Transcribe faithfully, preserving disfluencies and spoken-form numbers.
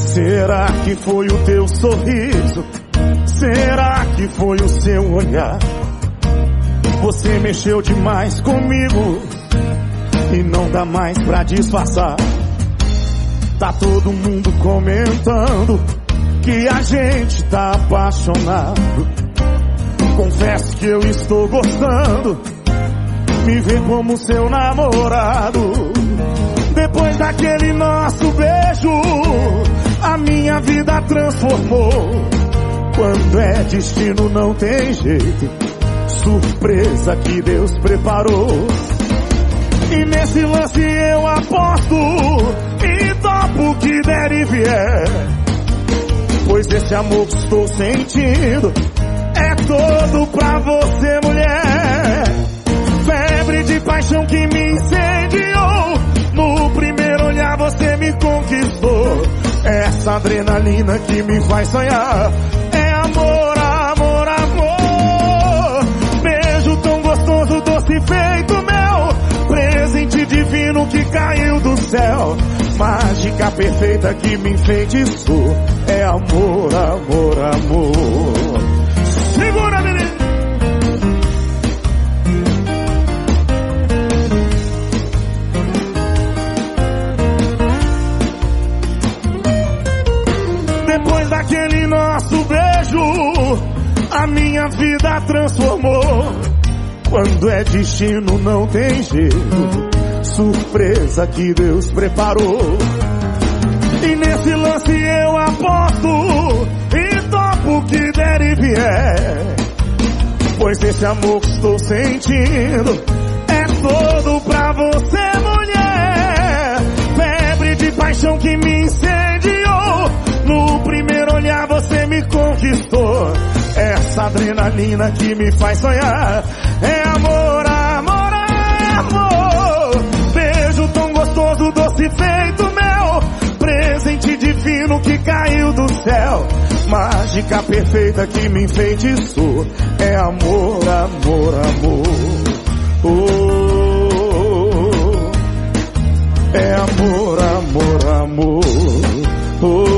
Será que foi o teu sorriso? Será que foi o seu olhar? Você mexeu demais comigo e não dá mais pra disfarçar. Tá todo mundo comentando que a gente tá apaixonado. Confesso que eu estou gostando, me ver como seu namorado. Depois daquele nosso beijo, a minha vida transformou. Quando é destino não tem jeito, surpresa que Deus preparou. E nesse lance eu aposto e topo o que der e vier, pois esse amor que estou sentindo é todo pra você, mulher. Febre de paixão que me incendiou, no primeiro olhar você me conquistou. Essa adrenalina que me faz sonhar é amor, amor, amor. Beijo tão gostoso, doce feito mel, presente divino que caiu do céu. Mágica perfeita que me enfeitiçou é amor, amor, amor. Segura, menino! Depois daquele nosso beijo, a minha vida transformou. Quando é destino não tem jeito, surpresa que Deus preparou. E nesse lance eu aposto e topo o que der e vier, pois esse amor que estou sentindo é todo pra você, mulher. Febre de paixão que me incendiou, no primeiro olhar você me conquistou. Essa adrenalina que me faz sonhar é amor, amor, amor. Beijo tão gostoso, doce feito mel, presente divino que caiu do céu. Mágica perfeita que me enfeitiçou é amor, amor, amor. Oh, é amor, amor, amor. Oh.